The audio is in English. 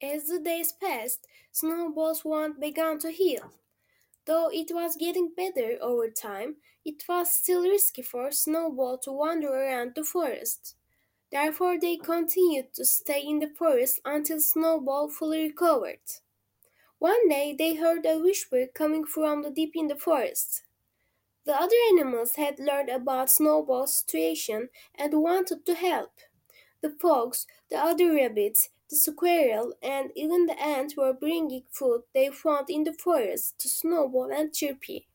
As the days passed, Snowball's wound began to heal. Though it was getting better over time, it was still risky for Snowball to wander around the forest. Therefore, they continued to stay in the forest until Snowball fully recovered. One day, they heard a whisper coming from the deep in the forest. The other animals had learned about Snowball's situation and wanted to help. The fox, the other rabbits, the squirrel, and even the ant were bringing food they found in the forest to Snowball and Chirpy.